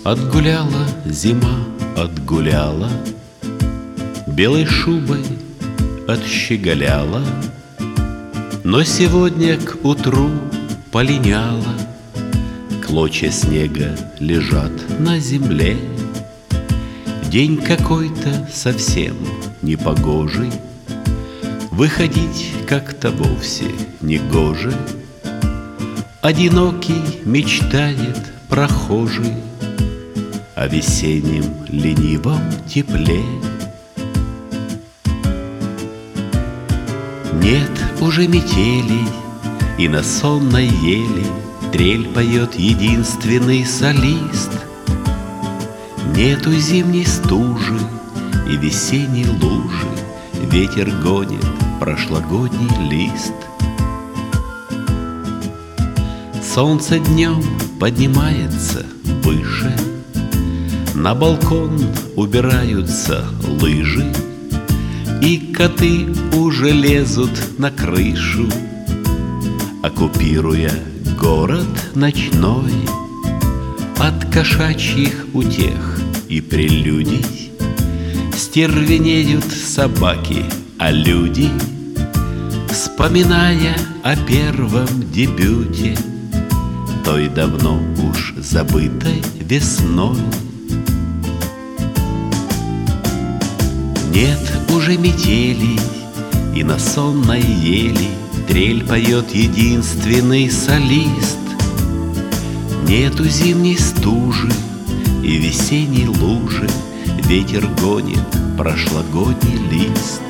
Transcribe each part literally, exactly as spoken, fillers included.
Отгуляла зима, отгуляла, белой шубой отщеголяла, но сегодня к утру полиняла. Клочья снега лежат на земле. День какой-то совсем непогожий, выходить как-то вовсе не гоже. Одинокий мечтает прохожий о весеннем ленивом тепле. Нет уже метелей, и на сонной ели трель поет единственный солист. Нету зимней стужи и весенней лужи, ветер гонит прошлогодний лист. Солнце днем поднимается выше, на балкон убираются лыжи, и коты уже лезут на крышу, оккупируя город ночной. От кошачьих утех и прелюдий стервенеют собаки, а люди, вспоминая о первом дебюте, той давно уж забытой весной. Нет уже метелей, и на сонной ели трель поет единственный солист. Нету зимней стужи и весенней лужи, ветер гонит прошлогодний лист.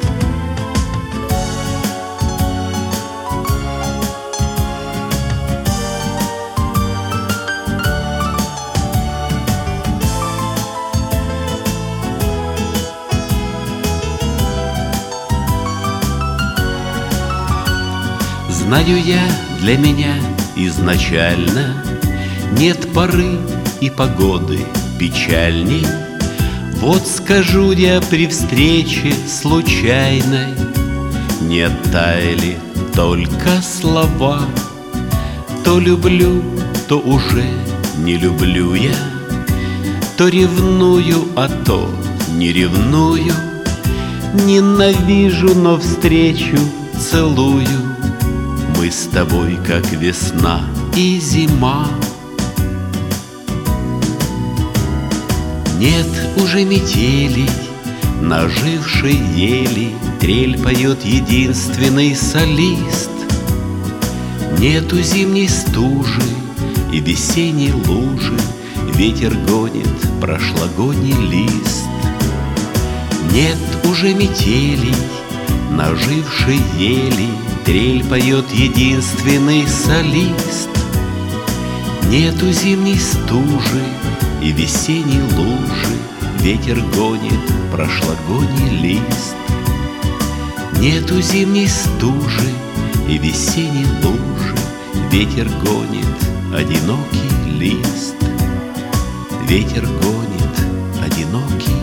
Знаю я, для меня изначально нет поры и погоды печальней. Вот скажу я при встрече случайной: не оттаяли только слова. То люблю, то уже не люблю я, то ревную, а то не ревную. Ненавижу, но встречу целую. Мы с тобой, как весна и зима. Нет уже метелей, на ожившей ели трель поет единственный солист. Нету зимней стужи и весенней лужи, ветер гонит прошлогодний лист. Нет уже метелей, на ожившей ели трель поет единственный солист. Нету зимней стужи и весенней лужи, ветер гонит прошлогодний лист. Нету зимней стужи и весенней лужи, ветер гонит одинокий лист. Ветер гонит одинокий